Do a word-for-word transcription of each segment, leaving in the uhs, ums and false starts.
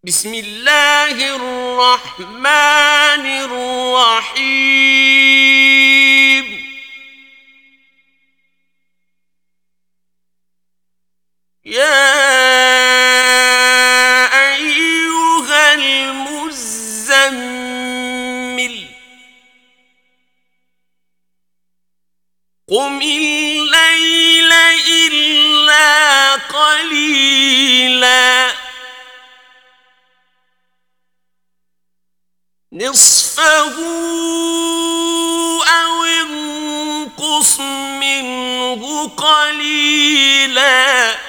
بسم الله الرحمن الرحيم. يا أيها المزمل قم الليل إلا قليلا نصفه أو انقص منه قليلا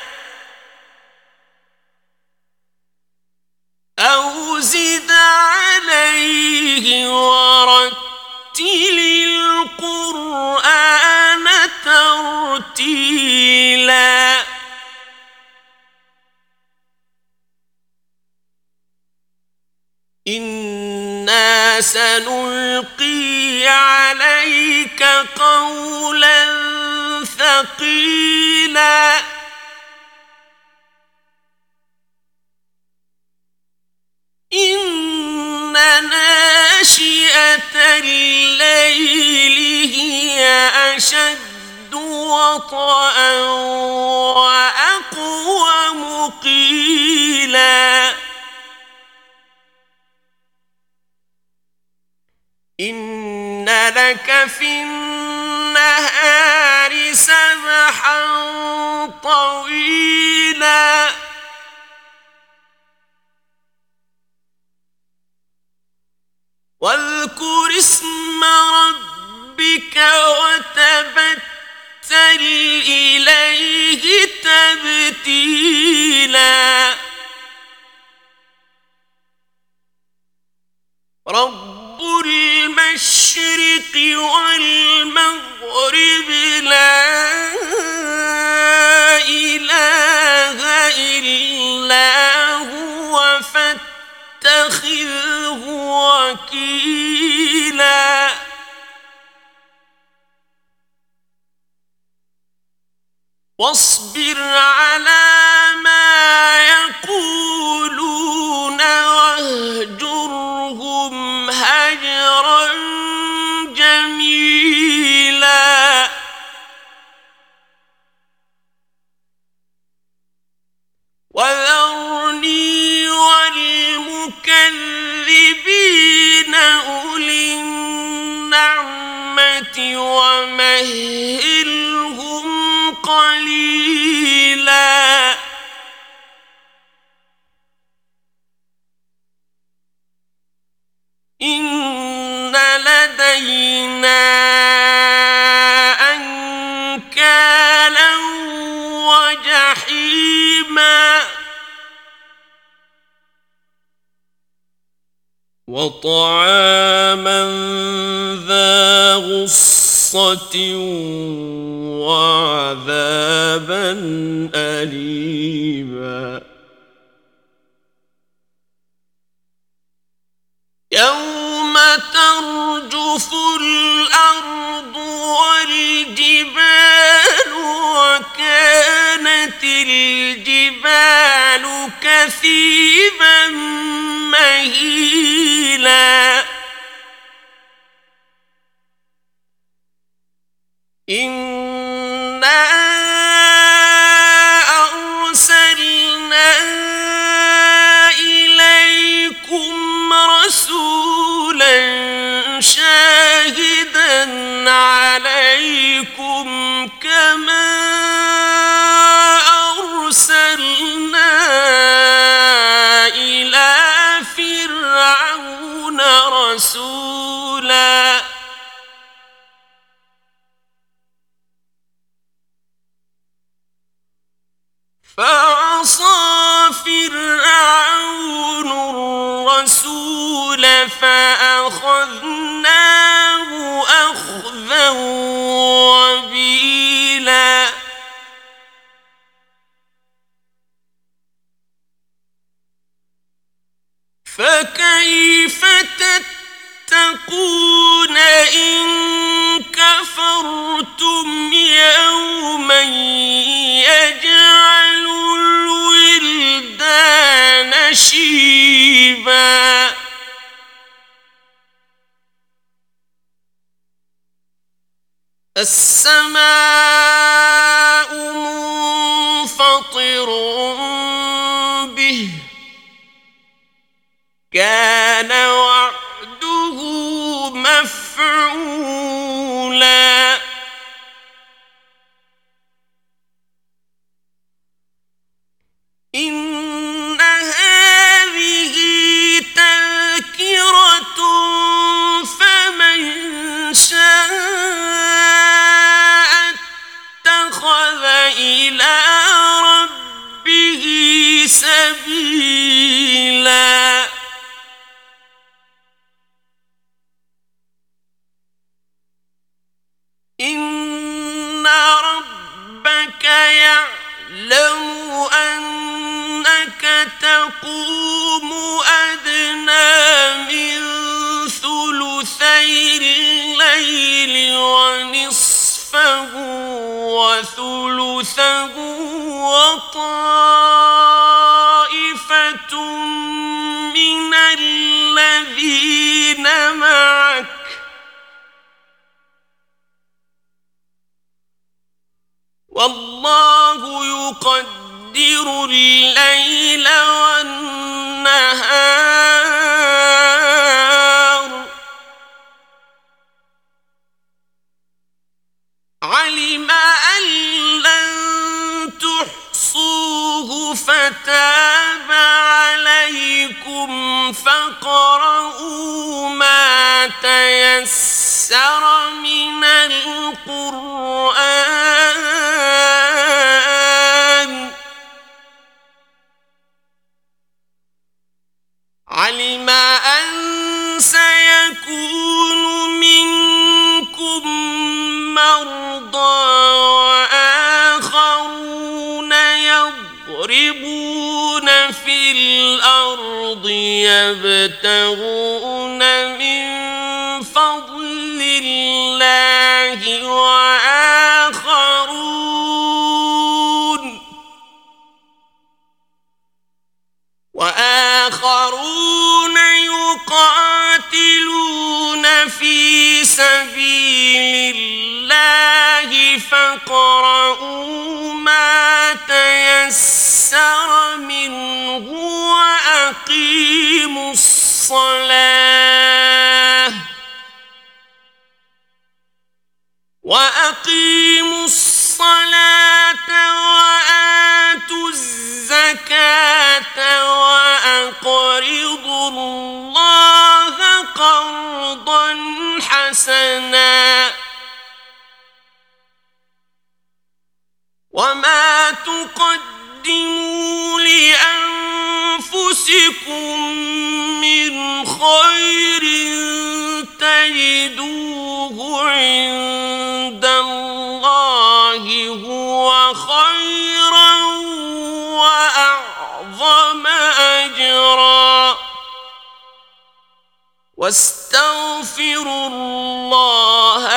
أو زد عليه ورتل القرآن ترتيلا إنا سنلقي عليك قولا ثقيلا إن ناشئة الليل هي أشد وطئا وأقوم قيلا إن لك في النهار سبحا طويلا واذكر اسم ربك وتبتل إليه تبتيلا رب المشرق والمغرب لا إله إلا هو فاتخذه وكيلا واصبر على ما يقولون واهجرهم هجرا جميلا وذرني والمكذبين أولي النعمة ومهلهم قليلا إن لدينا أنكالا وجحيما وطعاما ذا غصة وعذابا أليما يوم ترجف الأرض والجبال وكانت الجبال كثيبا مهيلا إنا أرسلنا إليكم رسولا شاهدا عليكم كما أرسلنا إلى فرعون رسولا فعصى فرعون الرسول فأخذناه أخذا وبيلا فكيف تتقون إن كفرتم يوما يجعل الولدان شيبا السماء منفطر به كان وعده مفعولا إن هذه تذكرة فمن شاء اتخذ إلى ربه سبيلا إن ربك يعلم أنك تقوم أدنى من ثلثي الليل ونصفه وثلثه وطائفة من الذين معك والله يقدر الليل والنهار علم أن لن تحصوه فتاب عليكم فاقرؤوا ما تيسر من القرآن علم أن سيكون منكم مرضى وآخرون يضربون في الأرض يبتغون من فضل الله وآخرون وآخرون يقاتلون في سبيل الله فاقرؤوا ما تيسر منه وأقيموا الصلاة وأقيموا الصلاة وآتوا الزكاة وأقرضوا الله قرضا حسنا وما تقدموا لأنفسكم من خير تجدوه عند الله هو خيرا وأعظم أجرا واستغفروا الله